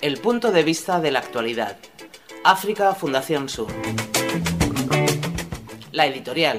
El punto de vista de la actualidad. África Fundación Sur. La editorial.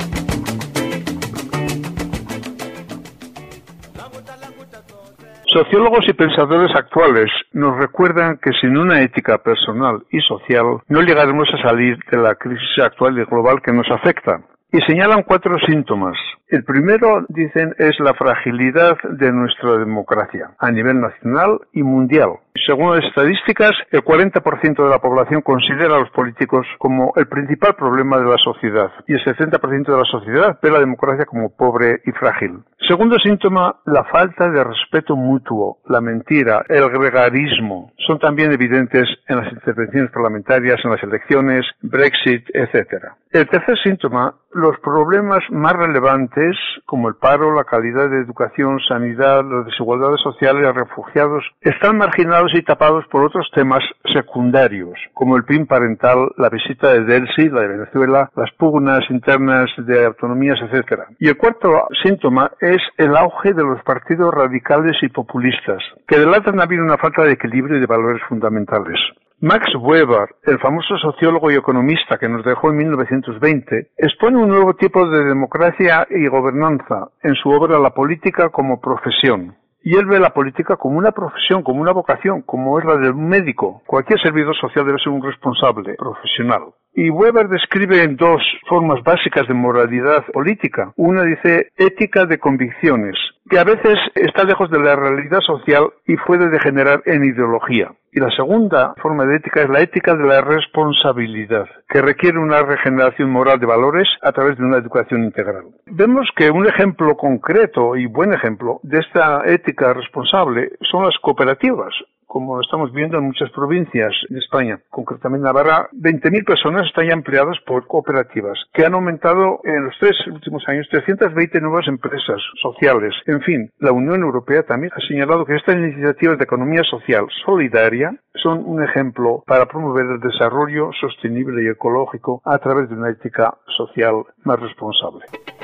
Sociólogos y pensadores actuales nos recuerdan que sin una ética personal y social no llegaremos a salir de la crisis actual y global que nos afecta. Y señalan 4 síntomas. El primero, dicen, es la fragilidad de nuestra democracia a nivel nacional y mundial. Según las estadísticas, el 40% de la población considera a los políticos como el principal problema de la sociedad y el 60% de la sociedad ve la democracia como pobre y frágil. Segundo síntoma, la falta de respeto mutuo, la mentira, el gregarismo. Son también evidentes en las intervenciones parlamentarias, en las elecciones, Brexit, etc. El tercer síntoma, los problemas más relevantes como el paro, la calidad de educación, sanidad, las desigualdades sociales, los refugiados, están marginados y tapados por otros temas secundarios, como el PIN parental, la visita de Delcy, la de Venezuela, las pugnas internas de autonomías, etc. Y el cuarto síntoma es el auge de los partidos radicales y populistas, que delatan haber una falta de equilibrio y de valores fundamentales. Max Weber, el famoso sociólogo y economista que nos dejó en 1920, expone un nuevo tipo de democracia y gobernanza en su obra La política como profesión. Y él ve la política como una profesión, como una vocación, como es la de un médico. Cualquier servidor social debe ser un responsable profesional. Y Weber describe 2 formas básicas de moralidad política. Una dice ética de convicciones, que a veces está lejos de la realidad social y puede degenerar en ideología. Y la segunda forma de ética es la ética de la responsabilidad, que requiere una regeneración moral de valores a través de una educación integral. Vemos que un ejemplo concreto y buen ejemplo de esta ética responsable son las cooperativas, como lo estamos viendo en muchas provincias de España. Concretamente en Navarra, 20.000 personas están ya empleadas por cooperativas, que han aumentado en los 3 últimos años 320 nuevas empresas sociales. En fin, la Unión Europea también ha señalado que estas iniciativas de economía social solidaria son un ejemplo para promover el desarrollo sostenible y ecológico a través de una ética social más responsable.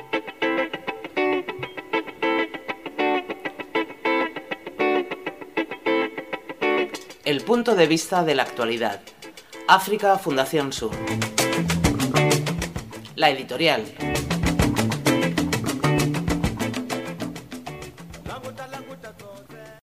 El punto de vista de la actualidad. África Fundación Sur. La editorial.